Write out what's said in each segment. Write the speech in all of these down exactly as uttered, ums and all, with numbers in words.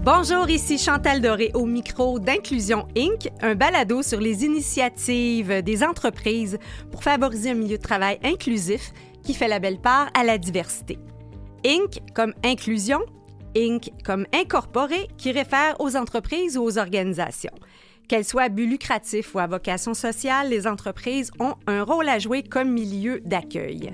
Bonjour, ici Chantal Doré au micro d'Inclusion Incorporée, un balado sur les initiatives des entreprises pour favoriser un milieu de travail inclusif qui fait la belle part à la diversité. Inc comme inclusion, Inc comme incorporé qui réfère aux entreprises ou aux organisations. Qu'elles soient à but lucratif ou à vocation sociale, les entreprises ont un rôle à jouer comme milieu d'accueil.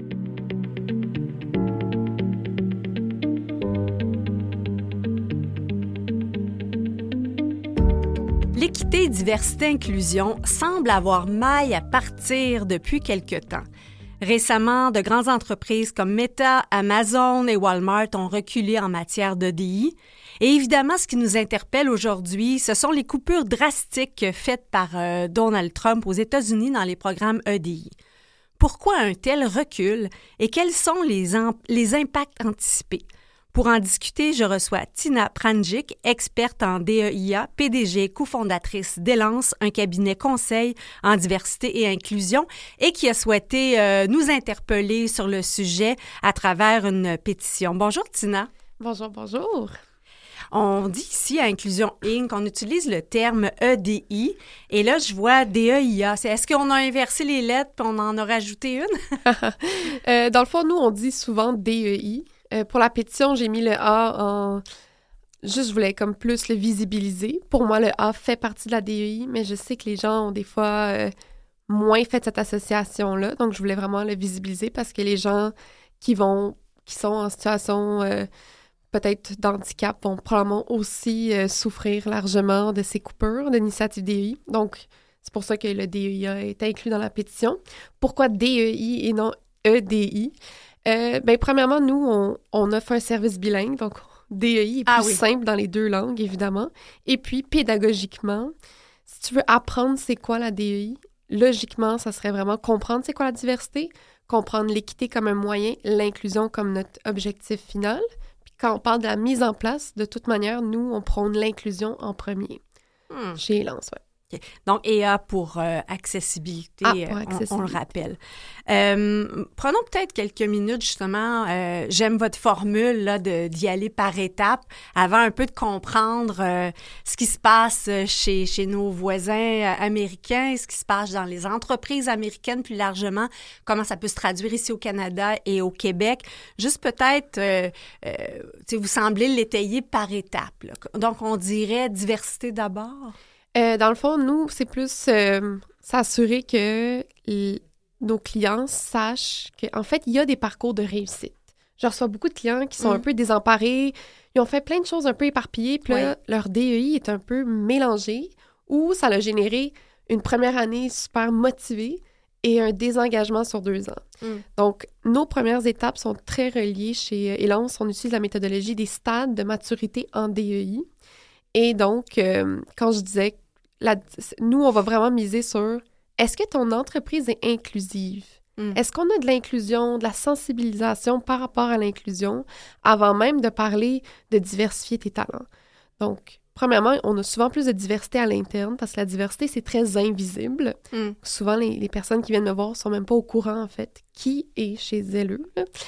L'équité, diversité, inclusion semble avoir maille à partir depuis quelque temps. Récemment, de grandes entreprises comme Meta, Amazon et Walmart ont reculé en matière d'E D I. Et évidemment, ce qui nous interpelle aujourd'hui, ce sont les coupures drastiques faites par euh, Donald Trump aux États-Unis dans les programmes E D I. Pourquoi un tel recul et quels sont les, en- les impacts anticipés? Pour en discuter, je reçois Tina Pranjic, experte en D E I A, P D G, cofondatrice d'Elance, un cabinet conseil en diversité et inclusion, et qui a souhaité euh, nous interpeller sur le sujet à travers une pétition. Bonjour Tina. Bonjour, bonjour. On dit ici à Inclusion Incorporée, on utilise le terme E D I, et là je vois D E I A. C'est, est-ce qu'on a inversé les lettres et on en a rajouté une? euh, dans le fond, nous, on dit souvent D E I. Euh, pour la pétition, j'ai mis le A en... Juste, je voulais comme plus le visibiliser. Pour moi, le A fait partie de la D E I, mais je sais que les gens ont des fois euh, moins fait cette association-là. Donc, je voulais vraiment le visibiliser parce que les gens qui vont, qui sont en situation euh, peut-être d'handicap vont probablement aussi euh, souffrir largement de ces coupures d'initiative D E I. Donc, c'est pour ça que le D E I A est inclus dans la pétition. Pourquoi D E I et non E D I? Euh, ben, premièrement, nous, on, on offre un service bilingue, donc D E I est plus ah oui. simple dans les deux langues, évidemment. Et puis, pédagogiquement, si tu veux apprendre c'est quoi la D E I, logiquement, ça serait vraiment comprendre c'est quoi la diversité, comprendre l'équité comme un moyen, l'inclusion comme notre objectif final. Puis quand on parle de la mise en place, de toute manière, nous, on prône l'inclusion en premier. Hmm. Chez Elance, ouais. Okay. Donc, E A pour euh, accessibilité, ah, pour accessibilité. On, on le rappelle. Euh, prenons peut-être quelques minutes, justement. Euh, j'aime votre formule là, de, d'y aller par étapes avant un peu de comprendre euh, ce qui se passe chez, chez nos voisins euh, américains, ce qui se passe dans les entreprises américaines plus largement, comment ça peut se traduire ici au Canada et au Québec. Juste peut-être, euh, euh, vous semblez l'étayer par étapes. Là. Donc, on dirait diversité d'abord. Euh, dans le fond, nous, c'est plus euh, s'assurer que l- nos clients sachent qu'en fait, il y a des parcours de réussite. Je reçois beaucoup de clients qui sont mm. un peu désemparés, ils ont fait plein de choses un peu éparpillées, puis là, oui. leur D E I est un peu mélangé, ou ça a généré une première année super motivée et un désengagement sur deux ans. Mm. Donc, nos premières étapes sont très reliées chez Elance. On utilise la méthodologie des stades de maturité en D E I. Et donc, euh, quand je disais La, nous, on va vraiment miser sur est-ce que ton entreprise est inclusive? Mm. Est-ce qu'on a de l'inclusion, de la sensibilisation par rapport à l'inclusion avant même de parler de diversifier tes talents? Donc, premièrement, on a souvent plus de diversité à l'interne parce que la diversité, c'est très invisible. Mm. Souvent, les, les personnes qui viennent me voir ne sont même pas au courant, en fait, qui est chez elles.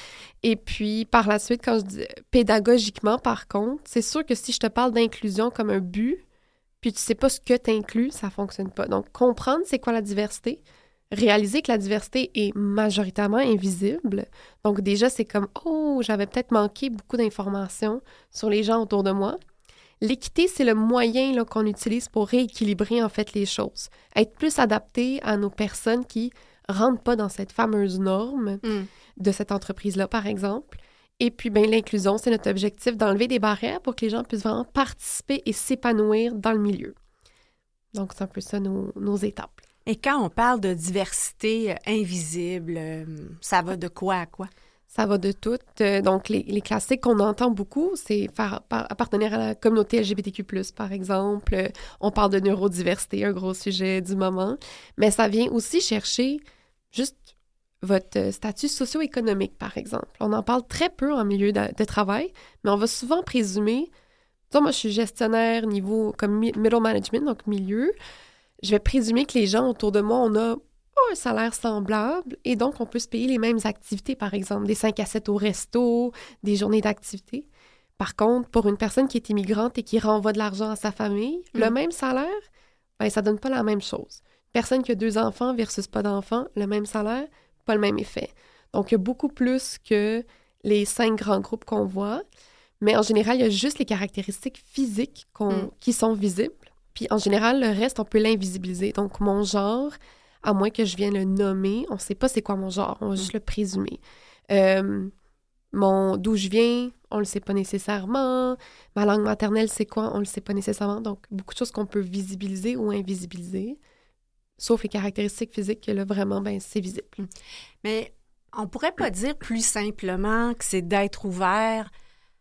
Et puis, par la suite, quand je dis pédagogiquement, par contre, c'est sûr que si je te parle d'inclusion comme un but, puis tu sais pas ce que tu inclus, ça fonctionne pas. Donc, comprendre c'est quoi la diversité, réaliser que la diversité est majoritairement invisible. Donc, déjà, c'est comme « Oh, j'avais peut-être manqué beaucoup d'informations sur les gens autour de moi ». L'équité, c'est le moyen là, qu'on utilise pour rééquilibrer, en fait, les choses. Être plus adapté à nos personnes qui rentrent pas dans cette fameuse norme mm. de cette entreprise-là, par exemple. Et puis, bien, l'inclusion, c'est notre objectif d'enlever des barrières pour que les gens puissent vraiment participer et s'épanouir dans le milieu. Donc, c'est un peu ça, nos, nos étapes. Et quand on parle de diversité invisible, ça va de quoi à quoi? Ça va de tout. Donc, les, les classiques qu'on entend beaucoup, c'est faire appartenir à la communauté L G B T Q plus, par exemple. On parle de neurodiversité, un gros sujet du moment. Mais ça vient aussi chercher juste votre statut socio-économique, par exemple. On en parle très peu en milieu de, de travail, mais on va souvent présumer, disons, moi, je suis gestionnaire niveau comme middle management, donc milieu, je vais présumer que les gens autour de moi, on a un salaire semblable et donc on peut se payer les mêmes activités, par exemple, des cinq à sept au resto, des journées d'activité. Par contre, pour une personne qui est immigrante et qui renvoie de l'argent à sa famille, mm. le même salaire, ben, ça donne pas la même chose. Une personne qui a deux enfants versus pas d'enfants, le même salaire, pas le même effet. Donc, il y a beaucoup plus que les cinq grands groupes qu'on voit. Mais en général, il y a juste les caractéristiques physiques qu'on, mm. qui sont visibles. Puis en général, le reste, on peut l'invisibiliser. Donc, mon genre, à moins que je vienne le nommer, on ne sait pas c'est quoi mon genre, on va juste le présumer. Euh, mon, d'où je viens, on ne le sait pas nécessairement. Ma langue maternelle, c'est quoi, on ne le sait pas nécessairement. Donc, beaucoup de choses qu'on peut visibiliser ou invisibiliser, sauf les caractéristiques physiques, que là, vraiment, ben, c'est visible. Mais on ne pourrait pas dire plus simplement que c'est d'être ouvert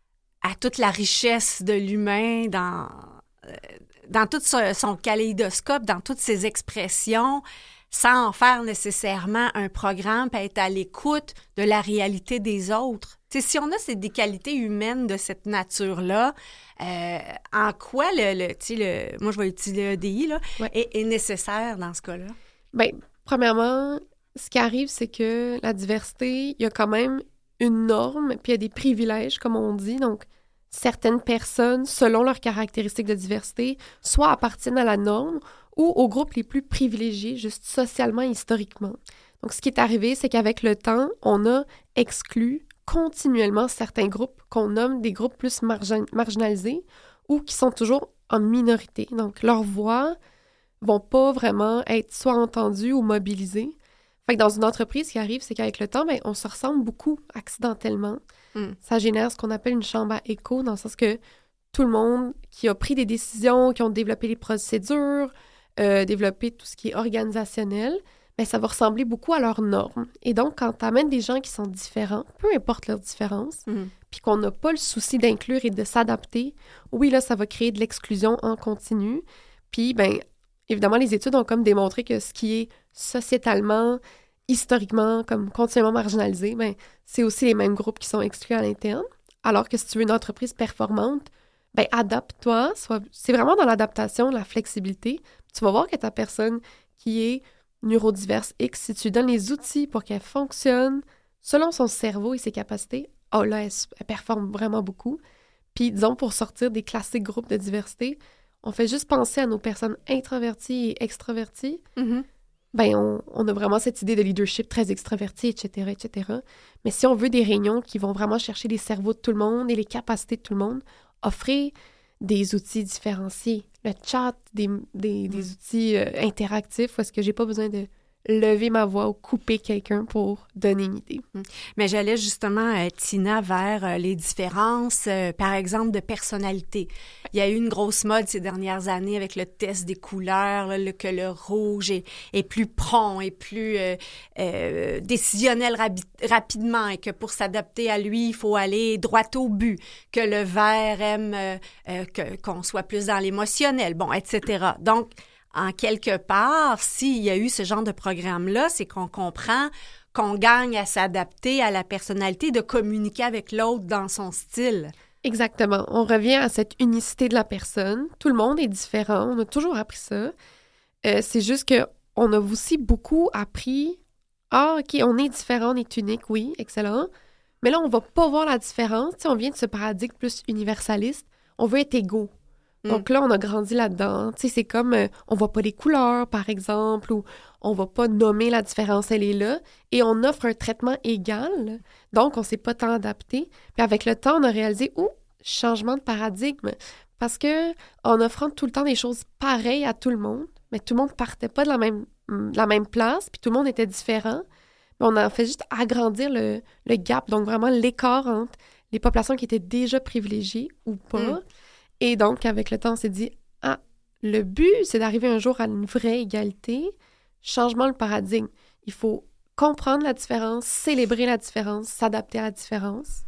à toute la richesse de l'humain dans, euh, dans tout son, son kaléidoscope, dans toutes ses expressions, sans en faire nécessairement un programme, puis être à l'écoute de la réalité des autres. T'sais, si on a ces, des qualités humaines de cette nature-là, euh, en quoi le, le, le, moi je vais utiliser le E D I, là, ouais. est, est nécessaire dans ce cas-là? Bien, premièrement, ce qui arrive, c'est que la diversité, il y a quand même une norme, puis il y a des privilèges, comme on dit. Donc, certaines personnes, selon leurs caractéristiques de diversité, soit appartiennent à la norme ou aux groupes les plus privilégiés, juste socialement et historiquement. Donc, ce qui est arrivé, c'est qu'avec le temps, on a exclu continuellement certains groupes qu'on nomme des groupes plus margin- marginalisés ou qui sont toujours en minorité. Donc, leurs voix vont pas vraiment être soit entendues ou mobilisées. Fait que dans une entreprise, ce qui arrive, c'est qu'avec le temps, bien, on se ressemble beaucoup accidentellement. Mm. Ça génère ce qu'on appelle une chambre à écho, dans le sens que tout le monde qui a pris des décisions, qui ont développé les procédures, euh, développé tout ce qui est organisationnel, bien, ça va ressembler beaucoup à leurs normes. Et donc, quand tu amènes des gens qui sont différents, peu importe leurs différences, mm. puis qu'on n'a pas le souci d'inclure et de s'adapter, oui, là, ça va créer de l'exclusion en continu. Puis, bien, évidemment, les études ont comme démontré que ce qui est sociétalement, historiquement, comme continuellement marginalisé, bien, c'est aussi les mêmes groupes qui sont exclus à l'interne. Alors que si tu veux une entreprise performante, bien, adapte-toi. Soit... C'est vraiment dans l'adaptation, la flexibilité. Tu vas voir que ta personne qui est neurodiverse X, si tu lui donnes les outils pour qu'elle fonctionne selon son cerveau et ses capacités, oh là, elle, elle performe vraiment beaucoup. Puis, disons, pour sortir des classiques groupes de diversité, on fait juste penser à nos personnes introverties et extroverties. Mm-hmm. Ben on, on a vraiment cette idée de leadership très extraverti, et cetera, et cetera. Mais si on veut des réunions qui vont vraiment chercher les cerveaux de tout le monde et les capacités de tout le monde, offrir des outils différenciés. Le chat, des, des, des outils euh, interactifs où est-ce que j'ai pas besoin de lever ma voix ou couper quelqu'un pour donner une idée. Mais j'allais justement, euh, Tina, vers euh, les différences, euh, par exemple, de personnalité. Il y a eu une grosse mode ces dernières années avec le test des couleurs, là, le, que le rouge est, est plus prompt et plus euh, euh, décisionnel rabi- rapidement et que pour s'adapter à lui, il faut aller droit au but, que le vert aime euh, euh, que, qu'on soit plus dans l'émotionnel, bon, et cetera. Donc, en quelque part, s'il y a eu ce genre de programme-là, c'est qu'on comprend qu'on gagne à s'adapter à la personnalité, de communiquer avec l'autre dans son style. Exactement. On revient à cette unicité de la personne. Tout le monde est différent. On a toujours appris ça. Euh, c'est juste qu'on a aussi beaucoup appris « Ah, OK, on est différent, on est unique, oui, excellent. » Mais là, on va pas voir la différence. Tu sais, on vient de ce paradigme plus universaliste. On veut être égaux. Donc là, on a grandi là-dedans. Tu sais, c'est comme, euh, on voit pas les couleurs, par exemple, ou on va pas nommer la différence, elle est là. Et on offre un traitement égal. Donc, on s'est pas tant adapté. Puis avec le temps, on a réalisé, ouh, changement de paradigme. Parce que en offrant tout le temps des choses pareilles à tout le monde, mais tout le monde partait pas de la même, de la même place, puis tout le monde était différent. Mais on a fait juste agrandir le, le gap, donc vraiment l'écart entre les populations qui étaient déjà privilégiées ou pas. Mm. Et donc, avec le temps, on s'est dit, ah, le but, c'est d'arriver un jour à une vraie égalité. Changement de paradigme. Il faut comprendre la différence, célébrer la différence, s'adapter à la différence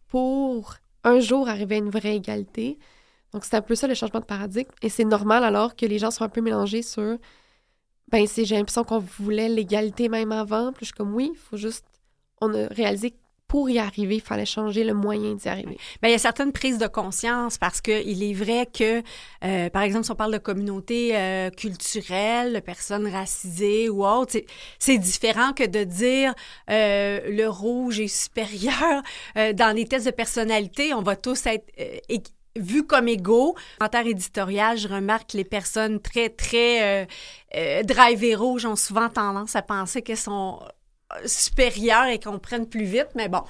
pour un jour arriver à une vraie égalité. Donc, c'est un peu ça, le changement de paradigme. Et c'est normal alors que les gens sont un peu mélangés sur, ben, c'est, j'ai l'impression qu'on voulait l'égalité même avant. Puis je suis comme, oui, il faut juste, on a réalisé pour y arriver, il fallait changer le moyen d'y arriver. Bien, il y a certaines prises de conscience parce qu'il est vrai que, euh, par exemple, si on parle de communauté euh, culturelle, de personnes racisées ou autres, c'est, c'est différent que de dire euh, le rouge est supérieur. Euh, dans les tests de personnalité, on va tous être euh, é- vus comme égaux. En commentaire éditorial, je remarque que les personnes très, très euh, euh, drive rouges ont souvent tendance à penser qu'elles sont supérieures et qu'on prenne plus vite, mais bon.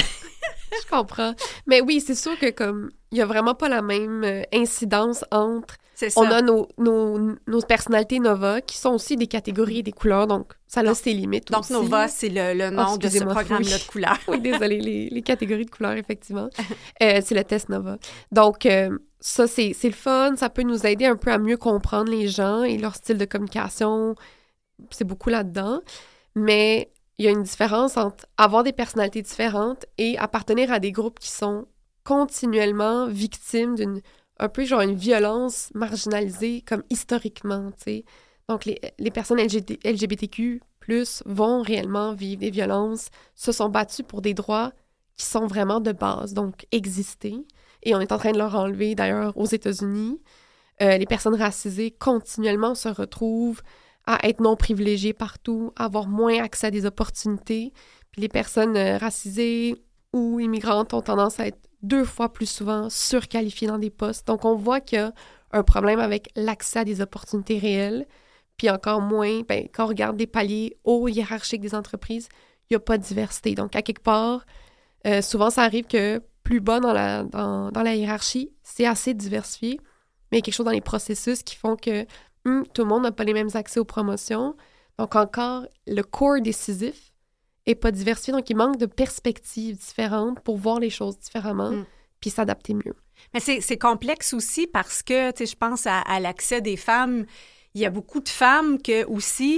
Je comprends. Mais oui, c'est sûr que comme il y a vraiment pas la même euh, incidence entre... C'est ça. On a nos, nos, nos personnalités Nova qui sont aussi des catégories et des couleurs, donc ça a donc, ses limites donc aussi. Donc Nova, c'est le, le nom oh, de ce programme-là oui. de couleurs. Oui, désolée, les, les catégories de couleurs, effectivement. euh, c'est le test Nova. Donc, euh, ça, c'est, c'est le fun. Ça peut nous aider un peu à mieux comprendre les gens et leur style de communication. C'est beaucoup là-dedans. Mais il y a une différence entre avoir des personnalités différentes et appartenir à des groupes qui sont continuellement victimes d'une, un peu genre une violence marginalisée, comme historiquement, tu sais. Donc, les, les personnes L G B T Q plus, vont réellement vivre des violences, se sont battues pour des droits qui sont vraiment de base, donc exister. Et on est en train de leur enlever, d'ailleurs, aux États-Unis. Euh, les personnes racisées, continuellement, se retrouvent à être non privilégiées partout, à avoir moins accès à des opportunités. Puis les personnes euh, racisées ou immigrantes ont tendance à être deux fois plus souvent surqualifiées dans des postes. Donc, on voit qu'il y a un problème avec l'accès à des opportunités réelles. Puis encore moins, ben, quand on regarde des paliers hauts hiérarchiques des entreprises, il n'y a pas de diversité. Donc, à quelque part, euh, souvent, ça arrive que plus bas dans la, dans, dans la hiérarchie, c'est assez diversifié, mais il y a quelque chose dans les processus qui font que hum, tout le monde n'a pas les mêmes accès aux promotions. Donc, encore, le corps décisif n'est pas diversifié. Donc, il manque de perspectives différentes pour voir les choses différemment mm. puis s'adapter mieux. Mais c'est, c'est complexe aussi parce que, tu sais, je pense à, à l'accès des femmes. Il y a beaucoup de femmes que aussi,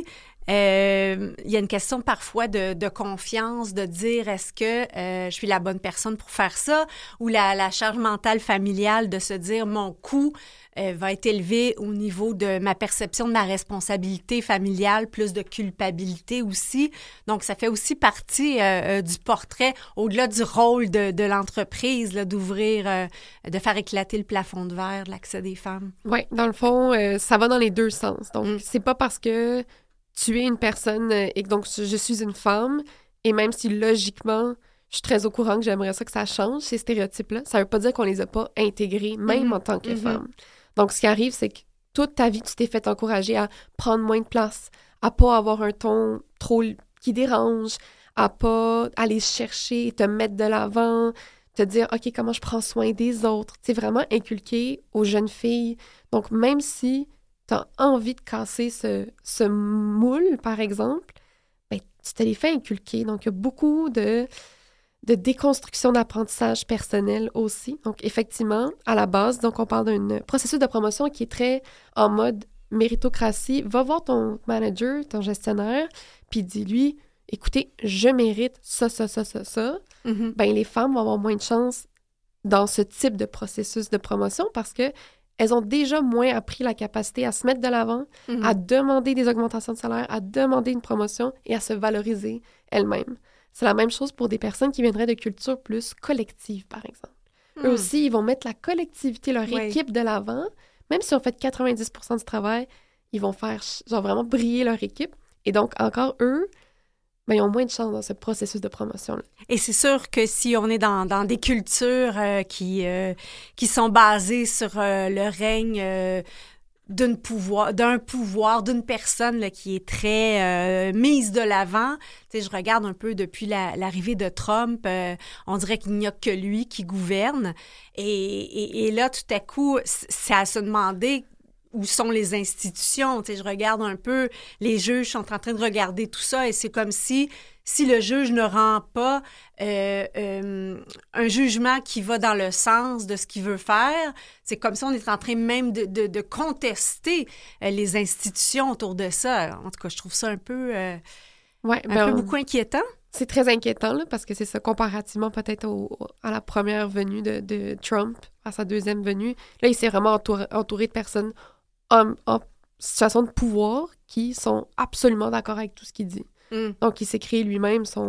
euh, il y a une question parfois de, de confiance, de dire est-ce que euh, je suis la bonne personne pour faire ça, ou la, la charge mentale familiale de se dire mon coût euh, va être élevé au niveau de ma perception de ma responsabilité familiale, plus de culpabilité aussi. Donc, ça fait aussi partie euh, du portrait, au-delà du rôle de, de l'entreprise, là, d'ouvrir, euh, de faire éclater le plafond de verre de l'accès des femmes. Oui, dans le fond, euh, ça va dans les deux sens. Donc, mm. c'est pas parce que tu es une personne euh, et que donc je suis une femme, et même si logiquement, je suis très au courant que j'aimerais ça que ça change, ces stéréotypes-là, ça veut pas dire qu'on les a pas intégrés, même mm-hmm. en tant que mm-hmm. femme. Donc, ce qui arrive, c'est que toute ta vie, tu t'es fait encourager à prendre moins de place, à pas avoir un ton trop qui dérange, à pas aller chercher, te mettre de l'avant, te dire, OK, comment je prends soin des autres. C'est vraiment inculqué aux jeunes filles. Donc, même si tu as envie de casser ce, ce moule, par exemple, ben, tu te les fais inculquer. Donc, il y a beaucoup de, de déconstruction d'apprentissage personnel aussi. Donc, effectivement, à la base, donc on parle d'un processus de promotion qui est très en mode méritocratie. Va voir ton manager, ton gestionnaire, puis dis-lui, écoutez, je mérite ça, ça, ça, ça, ça. Mm-hmm. Ben, les femmes vont avoir moins de chance dans ce type de processus de promotion parce que elles ont déjà moins appris la capacité à se mettre de l'avant, mm-hmm. à demander des augmentations de salaire, à demander une promotion et à se valoriser elles-mêmes. C'est la même chose pour des personnes qui viendraient de cultures plus collectives, par exemple. Mm. Eux aussi, ils vont mettre la collectivité, leur oui. équipe de l'avant. Même si on fait quatre-vingt-dix pour cent du travail, ils vont faire genre vraiment briller leur équipe. Et donc, encore eux, ben, ils ont moins de chance dans ce processus de promotion-là. Et c'est sûr que si on est dans, dans des cultures euh, qui, euh, qui sont basées sur euh, le règne euh, d'une pouvoir, d'un pouvoir, d'une personne là, qui est très euh, mise de l'avant, tu sais, je regarde un peu depuis la, l'arrivée de Trump, euh, on dirait qu'il n'y a que lui qui gouverne. Et, et, et là, tout à coup, c'est à se demander où sont les institutions. Tu sais, je regarde un peu, les juges sont en train de regarder tout ça et c'est comme si, si le juge ne rend pas euh, euh, un jugement qui va dans le sens de ce qu'il veut faire, c'est comme si on est en train même de, de, de contester euh, les institutions autour de ça. En tout cas, je trouve ça un peu, euh, ouais, un ben, peu beaucoup inquiétant. C'est très inquiétant, là, parce que c'est ça, comparativement peut-être au, à la première venue de, de Trump, à sa deuxième venue. Là, il s'est vraiment entouré, entouré de personnes En, en situation de pouvoir qui sont absolument d'accord avec tout ce qu'il dit. Mm. Donc, il s'est créé lui-même son,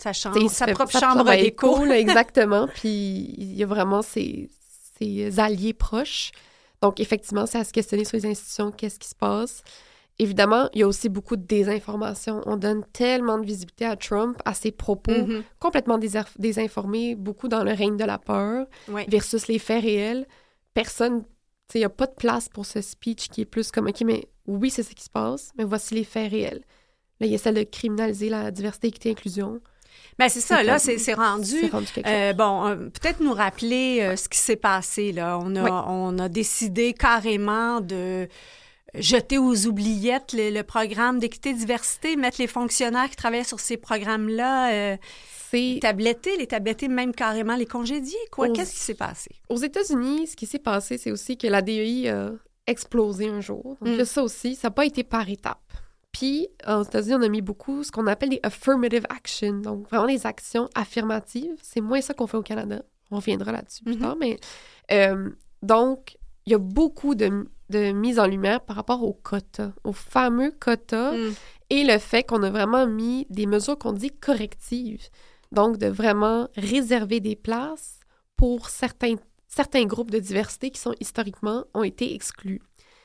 Sa chambre, sa fait, propre sa chambre propre d'écho. écho, là, exactement. Puis il y a vraiment ses, ses alliés proches. Donc, effectivement, c'est à se questionner sur les institutions, qu'est-ce qui se passe. Évidemment, il y a aussi beaucoup de désinformation. On donne tellement de visibilité à Trump, à ses propos mm-hmm. complètement déser- désinformés, beaucoup dans le règne de la peur, oui. versus les faits réels. Personne, tu sais, il n'y a pas de place pour ce speech qui est plus comme, OK, mais oui, c'est ce qui se passe, mais voici les faits réels. Là, il essaie de criminaliser la diversité, équité, inclusion. Bien, c'est ça, c'est là, comme, c'est, c'est rendu... C'est rendu quelque chose. Euh, bon, euh, peut-être nous rappeler euh, ce qui s'est passé, là. On a, oui. on a décidé carrément de... jeter aux oubliettes le, le programme d'équité-diversité, mettre les fonctionnaires qui travaillent sur ces programmes-là, euh, c'est... tablettés, les tablettés, même carrément les congédier, quoi. Aux... Qu'est-ce qui s'est passé? Aux États-Unis, ce qui s'est passé, c'est aussi que la D E I a explosé un jour. Donc, mm. ça aussi, ça n'a pas été par étapes. Puis, aux États-Unis, on a mis beaucoup ce qu'on appelle des affirmative action, donc vraiment les actions affirmatives. C'est moins ça qu'on fait au Canada. On reviendra là-dessus plus mm-hmm. tard, mais... Euh, donc, il y a beaucoup de... de mise en lumière par rapport aux quotas, aux fameux quotas, mm. et le fait qu'on a vraiment mis des mesures qu'on dit correctives. Donc, de vraiment réserver des places pour certains, certains groupes de diversité qui sont historiquement ont été exclus.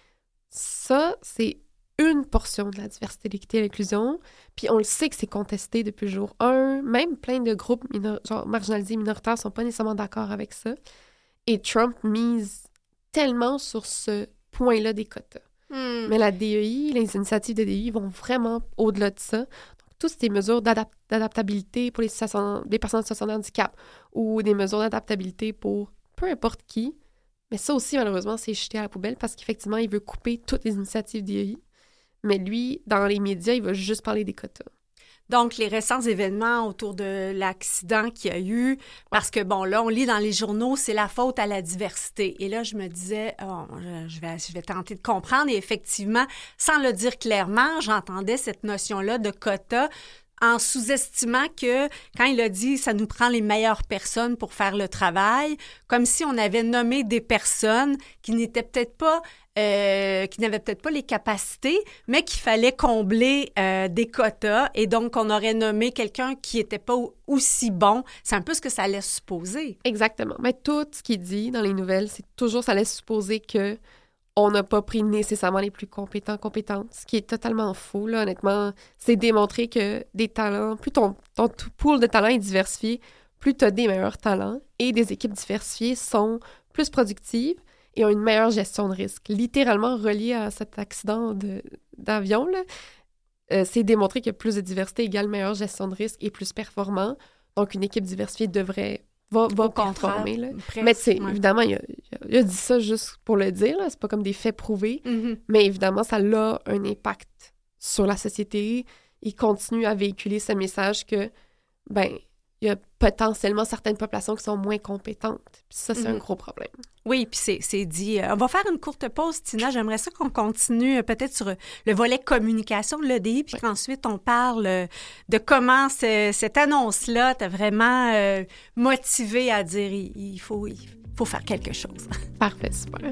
Ça, c'est une portion de la diversité, l'équité et l'inclusion. Puis on le sait que c'est contesté depuis le jour un. Même plein de groupes minor- genre marginalisés, minoritaires ne sont pas nécessairement d'accord avec ça. Et Trump mise tellement sur ce point-là des quotas. Mm. Mais la D E I, les initiatives de D E I vont vraiment au-delà de ça. Donc, toutes ces mesures d'adap- d'adaptabilité pour les, situation- les personnes en situation de handicap ou des mesures d'adaptabilité pour peu importe qui. Mais ça aussi, malheureusement, c'est jeté à la poubelle parce qu'effectivement, il veut couper toutes les initiatives D E I. Mais lui, dans les médias, il va juste parler des quotas. Donc, les récents événements autour de l'accident qu'il y a eu, parce que, bon, là, on lit dans les journaux, c'est la faute à la diversité. Et là, je me disais, oh, je, vais, je vais tenter de comprendre. Et effectivement, sans le dire clairement, j'entendais cette notion-là de quota en sous-estimant que, quand il a dit « ça nous prend les meilleures personnes pour faire le travail », comme si on avait nommé des personnes qui n'étaient peut-être pas, euh, qui n'avaient peut-être pas les capacités, mais qu'il fallait combler euh, des quotas, et donc on aurait nommé quelqu'un qui n'était pas aussi bon. C'est un peu ce que ça laisse supposer. Exactement. Mais tout ce qu'il dit dans les nouvelles, c'est toujours, ça laisse supposer que on n'a pas pris nécessairement les plus compétents, compétentes, ce qui est totalement faux, là, honnêtement. C'est démontré que des talents, plus ton, ton pool de talents est diversifié, plus tu as des meilleurs talents et des équipes diversifiées sont plus productives et ont une meilleure gestion de risque. Littéralement relié à cet accident de, d'avion, là, euh, c'est démontré que plus de diversité égale meilleure gestion de risque et plus performant. Donc, une équipe diversifiée devrait... va, va performer. Là. Presque, mais tu sais, ouais. évidemment, il a, il a dit ça juste pour le dire. Là. C'est pas comme des faits prouvés. Mm-hmm. Mais évidemment, ça a un impact sur la société. Il continue à véhiculer ce message que, ben, il y a potentiellement certaines populations qui sont moins compétentes. Puis ça, c'est mm-hmm. un gros problème. Oui, puis c'est, c'est dit. Euh, on va faire une courte pause, Tina. J'aimerais ça qu'on continue euh, peut-être sur euh, le volet communication de l'E D I, puis oui. qu'ensuite on parle euh, de comment ce, cette annonce-là t'a vraiment euh, motivé à dire il, il, faut, il faut faire quelque chose. Parfait, super.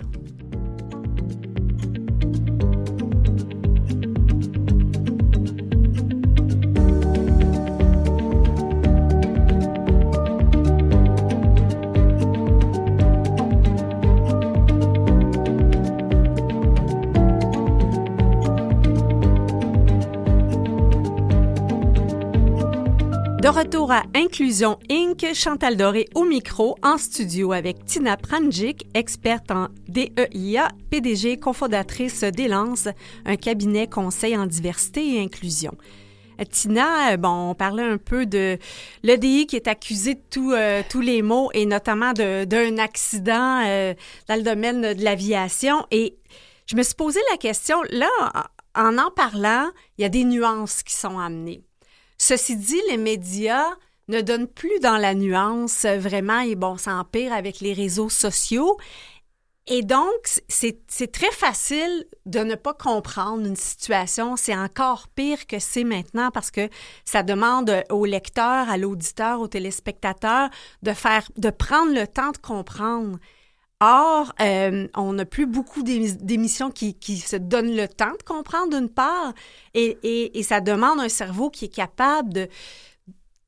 De retour à Inclusion Incorporée, Chantal Doré au micro, en studio avec Tina Pranjic, experte en D E I A, P D G, cofondatrice d'Élance, un cabinet conseil en diversité et inclusion. Tina, bon, on parlait un peu de l'E D I qui est accusé de tout, euh, tous les maux et notamment de, d'un accident euh, dans le domaine de l'aviation. Et je me suis posé la question, là, en en parlant, il y a des nuances qui sont amenées. Ceci dit, les médias ne donnent plus dans la nuance vraiment, et bon, ça empire avec les réseaux sociaux. Et donc, c'est, c'est très facile de ne pas comprendre une situation. C'est encore pire que c'est maintenant parce que ça demande au lecteur, à l'auditeur, au téléspectateur de faire, de prendre le temps de comprendre. Or, euh, on n'a plus beaucoup d'émissions qui, qui se donnent le temps de comprendre d'une part, et, et, et ça demande un cerveau qui est capable de,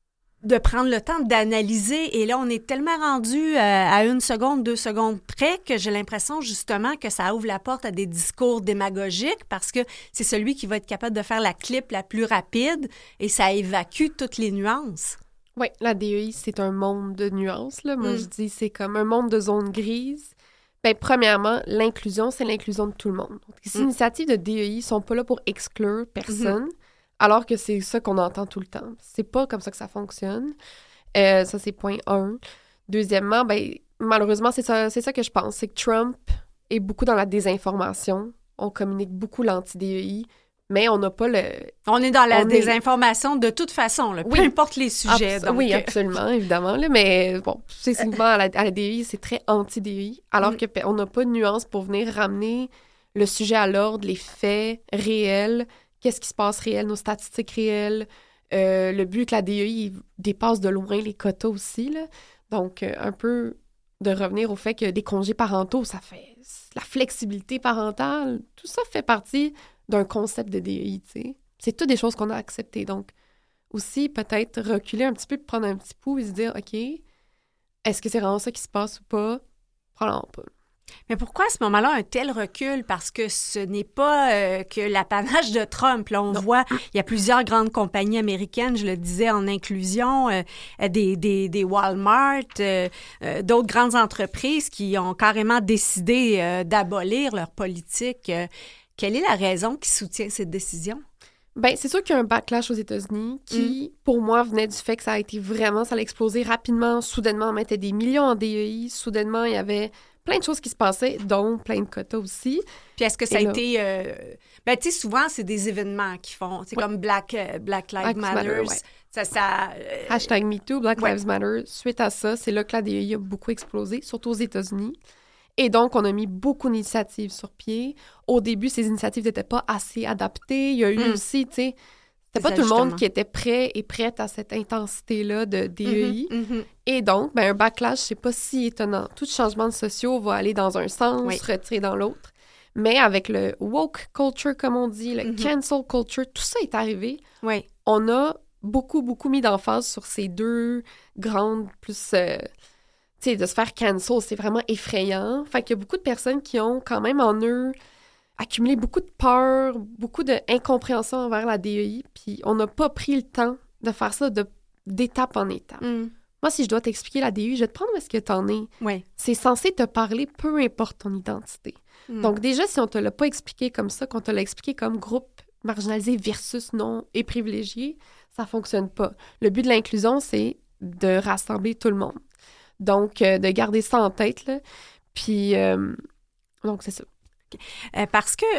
de prendre le temps d'analyser. Et là, on est tellement rendu euh, à une seconde, deux secondes près que j'ai l'impression justement que ça ouvre la porte à des discours démagogiques parce que c'est celui qui va être capable de faire la clip la plus rapide et ça évacue toutes les nuances. Oui, la D E I, c'est un monde de nuances. Là. Moi, Mm. je dis c'est comme un monde de zones grises. Bien, premièrement, l'inclusion, c'est l'inclusion de tout le monde. Donc, les Mm. initiatives de D E I ne sont pas là pour exclure personne, mm-hmm. alors que c'est ça qu'on entend tout le temps. C'est pas comme ça que ça fonctionne. Euh, ça, c'est point un. Deuxièmement, ben, malheureusement, c'est ça, c'est ça que je pense. C'est que Trump est beaucoup dans la désinformation. On communique beaucoup l'anti-D E I, mais on n'a pas le... On est dans la on désinformation est... de toute façon, là, peu oui. importe les sujets. Abs- donc... Oui, absolument, évidemment. Là, mais bon, spécifiquement à la, à la D E I, c'est très anti-D E I, alors mm. qu'on n'a pas de nuance pour venir ramener le sujet à l'ordre, les faits réels, qu'est-ce qui se passe réel, nos statistiques réelles. Euh, le but que la D E I dépasse de loin les quotas aussi. Là. Donc, euh, un peu de revenir au fait que des congés parentaux, ça fait la flexibilité parentale, tout ça fait partie d'un concept de D E I, tu sais. C'est toutes des choses qu'on a acceptées. Donc, aussi, peut-être reculer un petit peu, prendre un petit pouls et se dire, OK, est-ce que c'est vraiment ça qui se passe ou pas? Probablement pas. Mais pourquoi à ce moment-là un tel recul? Parce que ce n'est pas euh, que l'apanage de Trump. Là, on non. voit, il y a plusieurs grandes compagnies américaines, je le disais, en inclusion, euh, des, des, des Walmart, euh, euh, d'autres grandes entreprises qui ont carrément décidé euh, d'abolir leur politique. Euh, quelle est la raison qui soutient cette décision? Bien, c'est sûr qu'il y a un backlash aux États-Unis qui, mm. pour moi, venait du fait que ça a été vraiment, ça a explosé rapidement. Soudainement, on mettait des millions en D E I. Soudainement, il y avait plein de choses qui se passaient, dont plein de quotas aussi. Puis est-ce que ça Et a là, été... Euh... Ben, tu sais, souvent, c'est des événements qui font... C'est ouais. comme Black, euh, Black Lives Black Matter. Matter ouais. Ça, ça, euh... Hashtag MeToo, Black ouais. Lives Matter. Suite à ça, c'est là que la D E I a beaucoup explosé, surtout aux États-Unis. Et donc, on a mis beaucoup d'initiatives sur pied. Au début, ces initiatives n'étaient pas assez adaptées. Il y a eu mm. aussi, tu sais... C'était pas tout le monde qui était prêt et prête à cette intensité-là de D E I. Mm-hmm, mm-hmm. Et donc, ben, un backlash, c'est pas si étonnant. Tout changement de sociaux va aller dans un sens, oui. se retirer dans l'autre. Mais avec le woke culture, comme on dit, le mm-hmm. cancel culture, tout ça est arrivé. Oui. On a beaucoup, beaucoup mis d'emphase sur ces deux grandes, plus... Euh, tu sais, de se faire cancel, c'est vraiment effrayant. Fait qu'il y a beaucoup de personnes qui ont quand même en eux... accumulé beaucoup de peur, beaucoup d'incompréhension envers la D E I, puis on n'a pas pris le temps de faire ça de, d'étape en étape. Mm. Moi, si je dois t'expliquer la D E I, je vais te prendre où est-ce que t'en es. Oui. C'est censé te parler, peu importe ton identité. Mm. Donc déjà, si on te l'a pas expliqué comme ça, qu'on te l'a expliqué comme groupe marginalisé versus non et privilégié, ça fonctionne pas. Le but de l'inclusion, c'est de rassembler tout le monde. Donc, euh, de garder ça en tête, là. Puis, euh, donc, c'est ça. Euh, parce que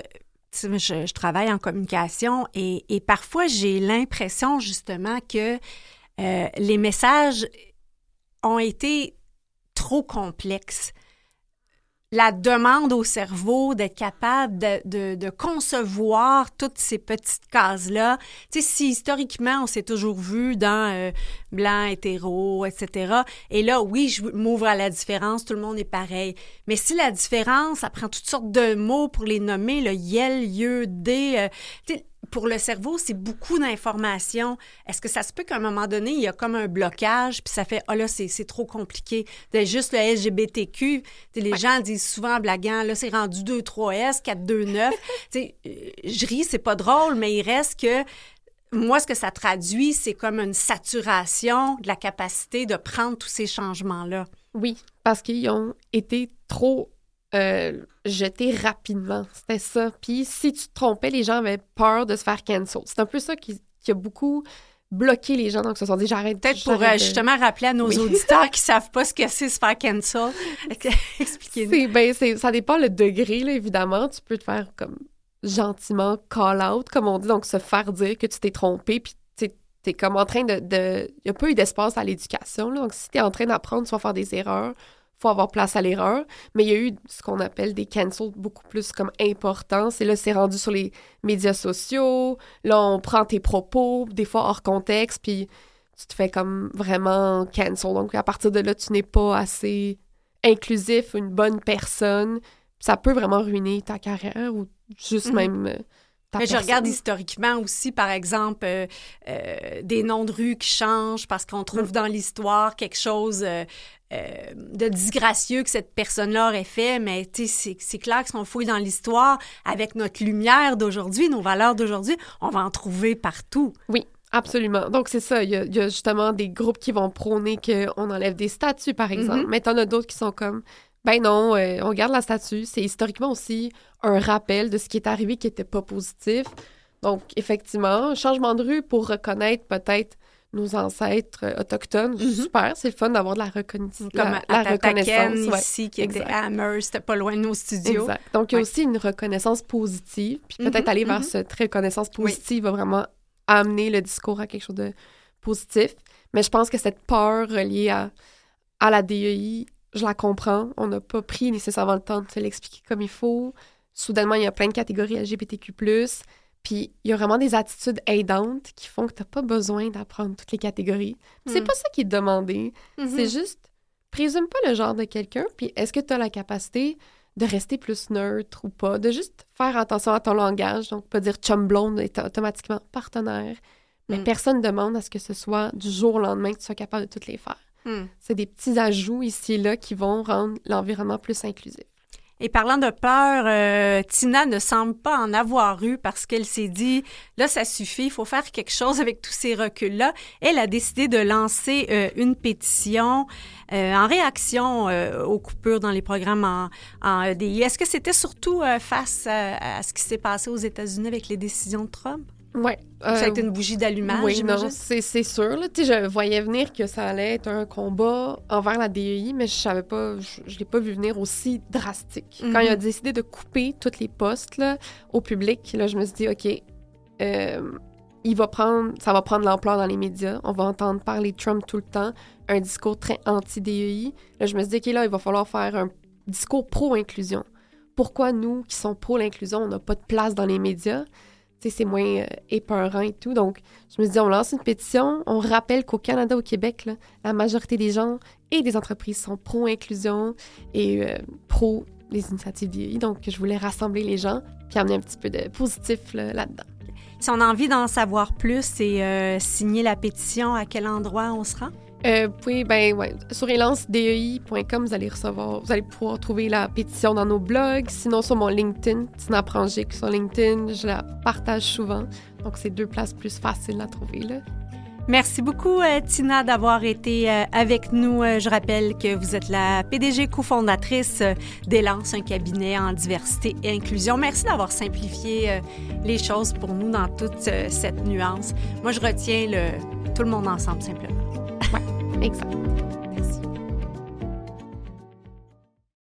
je, je travaille en communication et, et parfois j'ai l'impression justement que euh, les messages ont été trop complexes. La demande au cerveau d'être capable de, de, de concevoir toutes ces petites cases-là. Tu sais, si historiquement, on s'est toujours vu dans euh, blanc, hétéro, et cetera. Et là, oui, je m'ouvre à la différence, tout le monde est pareil. Mais si la différence, ça prend toutes sortes de mots pour les nommer, le yel, yeux, dé... Euh, tu sais, pour le cerveau, c'est beaucoup d'informations. Est-ce que ça se peut qu'à un moment donné, il y a comme un blocage, puis ça fait « Ah oh là, c'est, c'est trop compliqué. » Juste le L G B T Q, les ouais. gens disent souvent en blaguant « Là, c'est rendu deux trois S, quatre deux neuf. » Je ris, c'est pas drôle, mais il reste que moi, ce que ça traduit, c'est comme une saturation de la capacité de prendre tous ces changements-là. Oui, parce qu'ils ont été trop... Euh, jeter rapidement. C'était ça. Puis si tu te trompais, les gens avaient peur de se faire cancel. C'est un peu ça qui, qui a beaucoup bloqué les gens. Donc, ils se sont dit, j'arrête. Peut-être pour euh, justement rappeler à nos oui. auditeurs qui savent pas ce que c'est se faire cancel. Expliquez-nous. C'est, ben, c'est, ça dépend le degré, là, évidemment. Tu peux te faire comme gentiment call out, comme on dit. Donc, se faire dire que tu t'es trompé. Puis tu es comme en train de... de... Il n'y a pas eu d'espace à l'éducation. Là. Donc, si tu es en train d'apprendre, tu vas faire des erreurs. Faut avoir place à l'erreur, mais il y a eu ce qu'on appelle des cancels beaucoup plus comme importants. Et là, c'est rendu sur les médias sociaux. Là, on prend tes propos, des fois hors contexte, puis tu te fais comme vraiment cancel. Donc, à partir de là, tu n'es pas assez inclusif, une bonne personne. Ça peut vraiment ruiner ta carrière ou juste mm-hmm. même ta Mais je personne. regarde historiquement aussi, par exemple, euh, euh, des noms de rues qui changent parce qu'on trouve mm. dans l'histoire quelque chose euh, euh, de disgracieux que cette personne-là aurait fait, mais c'est, c'est clair que si on fouille dans l'histoire, avec notre lumière d'aujourd'hui, nos valeurs d'aujourd'hui, on va en trouver partout. Oui. Absolument. Donc, c'est ça. Il y, a, il y a justement des groupes qui vont prôner qu'on enlève des statues, par exemple. Mm-hmm. Mais t'en as d'autres qui sont comme, ben non, euh, on garde la statue. C'est historiquement aussi un rappel de ce qui est arrivé qui n'était pas positif. Donc, effectivement, changement de rue pour reconnaître peut-être nos ancêtres euh, autochtones. Mm-hmm. Super, c'est le fun d'avoir de la, reconna- Comme la, la reconnaissance. Ouais. Ici, qui exact. Était à Amherst, c'était pas loin de nos studios. Exact. Donc, il y a ouais. aussi une reconnaissance positive. Puis peut-être mm-hmm. aller vers mm-hmm. cette reconnaissance positive oui. va vraiment amener le discours à quelque chose de positif. Mais je pense que cette peur reliée à, à la D E I, je la comprends. On n'a pas pris nécessairement le temps de se l'expliquer comme il faut. Soudainement, il y a plein de catégories L G B T Q plus. Puis, il y a vraiment des attitudes aidantes qui font que tu n'as pas besoin d'apprendre toutes les catégories. Mm. C'est pas ça qui est demandé. Mm-hmm. C'est juste, présume pas le genre de quelqu'un, puis est-ce que tu as la capacité de rester plus neutre ou pas, de juste faire attention à ton langage, donc pas dire chum blonde est automatiquement partenaire, mais mm. personne ne demande à ce que ce soit du jour au lendemain que tu sois capable de toutes les faire. Mm. C'est des petits ajouts ici et là qui vont rendre l'environnement plus inclusif. Et parlant de peur, euh, Tina ne semble pas en avoir eu parce qu'elle s'est dit, là, ça suffit, il faut faire quelque chose avec tous ces reculs-là. Elle a décidé de lancer euh, une pétition euh, en réaction euh, aux coupures dans les programmes en, en E D I. Est-ce que c'était surtout euh, face à, à ce qui s'est passé aux États-Unis avec les décisions de Trump? Oui. Euh, ça a été une bougie d'allumage, oui, j'imagine? Non, c'est, c'est sûr. Là. Je voyais venir que ça allait être un combat envers la D E I, mais je savais pas, je, je l'ai pas vu venir aussi drastique. Mm-hmm. Quand il a décidé de couper tous les postes là, au public, là, je me suis dit, OK, euh, il va prendre, ça va prendre l'ampleur dans les médias. On va entendre parler de Trump tout le temps, un discours très anti-D E I. Là, je me suis dit, OK, là, il va falloir faire un discours pro-inclusion. Pourquoi nous, qui sommes pro-l'inclusion, on n'a pas de place dans les médias? T'sais, c'est moins euh, épeurant et tout. Donc, je me suis dit, on lance une pétition. On rappelle qu'au Canada, au Québec, là, la majorité des gens et des entreprises sont pro-inclusion et euh, pro les initiatives D E I. Donc, je voulais rassembler les gens puis amener un petit peu de positif là, là-dedans. Si on a envie d'en savoir plus et euh, signer la pétition, à quel endroit on se rend? Euh, vous pouvez, ben ouais, sur relance D E I point com, vous allez recevoir, vous allez pouvoir trouver la pétition dans nos blogs. Sinon, sur mon LinkedIn, Tina Prangic sur LinkedIn, je la partage souvent. Donc, c'est deux places plus faciles à trouver, là. Merci beaucoup, euh, Tina, d'avoir été euh, avec nous. Euh, je rappelle que vous êtes la P D G cofondatrice euh, d'Élance, un cabinet en diversité et inclusion. Merci d'avoir simplifié euh, les choses pour nous dans toute euh, cette nuance. Moi, je retiens le tout le monde ensemble, simplement. Oui, exact.